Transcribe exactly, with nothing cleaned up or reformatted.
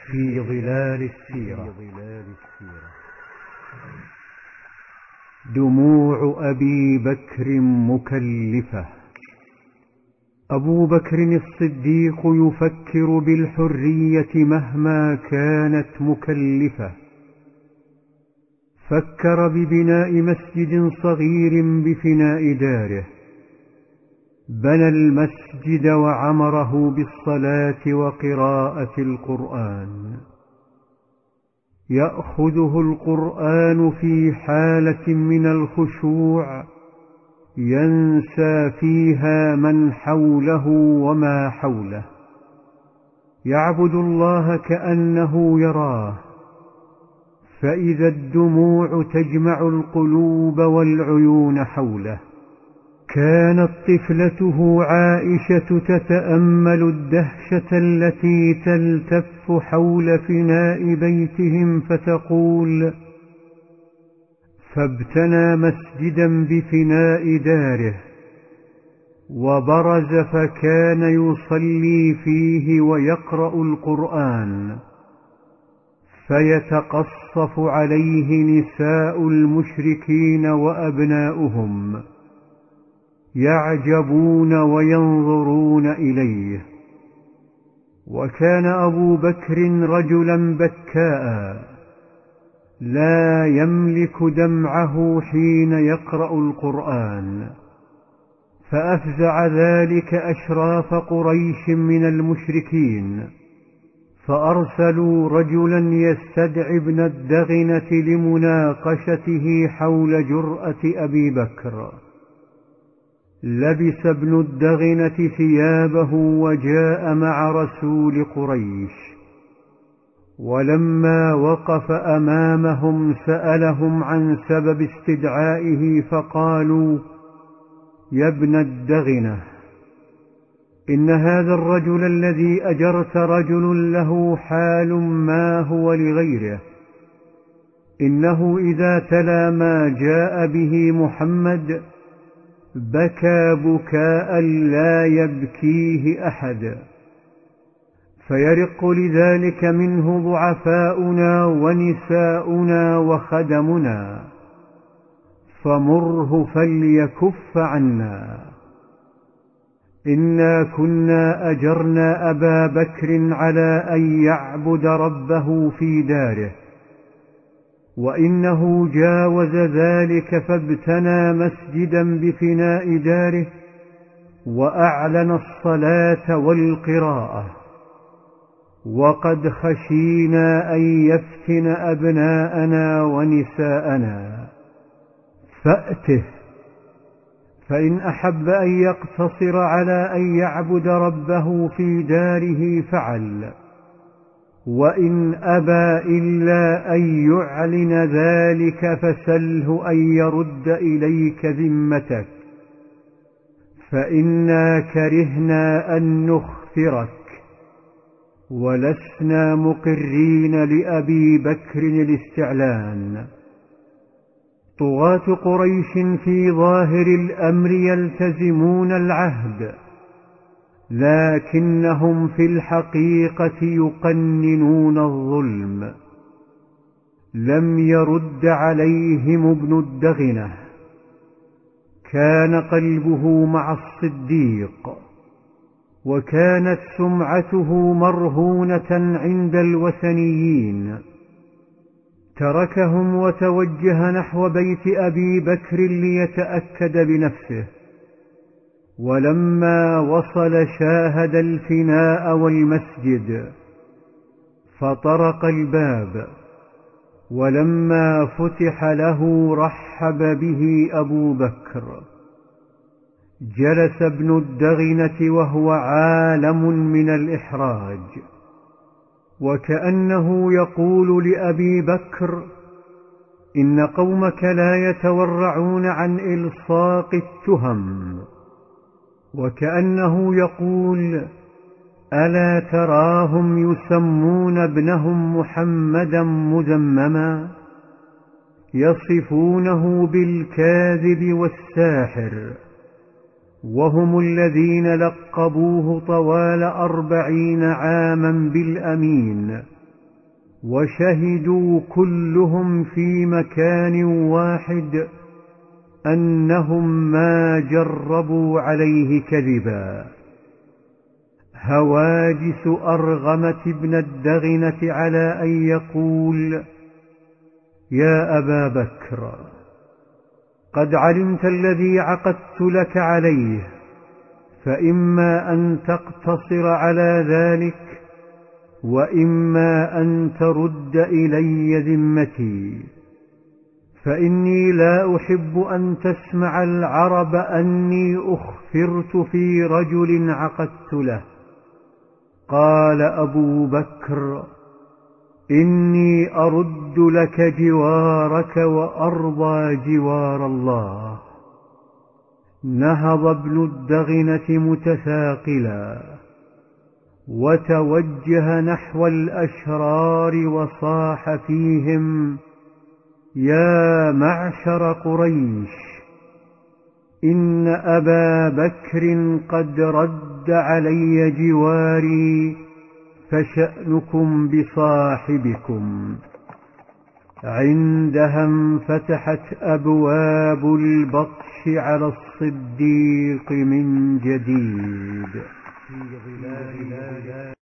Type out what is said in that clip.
في ظلال السيرة. دموع أبي بكر مكلفة. أبو بكر الصديق يفكر بالحرية مهما كانت مكلفة. فكر ببناء مسجد صغير بفناء داره، بنى المسجد وعمره بالصلاة وقراءة القرآن. يأخذه القرآن في حالة من الخشوع ينسى فيها من حوله وما حوله، يعبد الله كأنه يراه. فإذا الدموع تجمع القلوب والعيون حوله. كانت طفلته عائشة تتأمل الدهشة التي تلتف حول فناء بيتهم فتقول: فابتنى مسجدا بفناء داره، وبرز فكان يصلي فيه ويقرأ القرآن، فيتقصف عليه نساء المشركين وأبناؤهم، يعجبون وينظرون إليه. وكان أبو بكر رجلا بكاء لا يملك دمعه حين يقرأ القرآن، فأفزع ذلك أشراف قريش من المشركين، فأرسلوا رجلا يستدعي ابن الدغنة لمناقشته حول جرأة أبي بكر. لبس ابن الدغنة ثيابه وجاء مع رسول قريش، ولما وقف أمامهم سألهم عن سبب استدعائه، فقالوا: يا ابن الدغنة، إن هذا الرجل الذي أجرت رجل له حال ما هو لغيره، إنه إذا تلا ما جاء به محمد بكى بكاء لا يبكيه أحد، فيرق لذلك منه ضعفاؤنا ونساؤنا وخدمنا، فمره فليكف عنا. إنا كنا أجرنا أبا بكر على أن يعبد ربه في داره، وإنه جاوز ذلك فابتنى مسجدا بفناء داره وأعلن الصلاة والقراءة، وقد خشينا أن يفتن أبناءنا ونساءنا. فأته، فإن أحب أن يقتصر على أن يعبد ربه في داره فعل، وإن أبى إلا أن يعلن ذلك فسله أن يرد إليك ذمتك، فإنا كرهنا أن نخفرك، ولسنا مقرين لأبي بكر الاستعلان. طغاة قريش في ظاهر الأمر يلتزمون العهد، لكنهم في الحقيقة يقننون الظلم. لم يرد عليهم ابن الدغنة، كان قلبه مع الصديق، وكانت سمعته مرهونة عند الوثنيين. تركهم وتوجه نحو بيت أبي بكر ليتأكد بنفسه، ولما وصل شاهد الفناء والمسجد، فطرق الباب، ولما فتح له رحب به أبو بكر. جلس ابن الدغنة وهو عالم من الإحراج، وكأنه يقول لأبي بكر: إن قومك لا يتورعون عن إلصاق التهم، وكأنه يقول: ألا تراهم يسمون ابنهم محمدا مذمما، يصفونه بالكاذب والساحر، وهم الذين لقبوه طوال أربعين عاما بالأمين، وشهدوا كلهم في مكان واحد أنهم ما جربوا عليه كذبا. هواجس أرغمت ابن الدغنة على أن يقول: يا أبا بكر، قد علمت الذي عقدت لك عليه، فإما أن تقتصر على ذلك، وإما أن ترد إلي ذمتي، فإني لا أحب أن تسمع العرب أني أخفرت في رجل عقدت له. قال أبو بكر: إني أرد لك جوارك وأرضى جوار الله. نهض ابن الدغنة متثاقلا، وتوجه نحو الأشرار وصاح فيهم: يا معشر قريش، إن أبا بكر قد رد علي جواري، فشأنكم بصاحبكم. عندها انفتحت أبواب البطش على الصديق من جديد.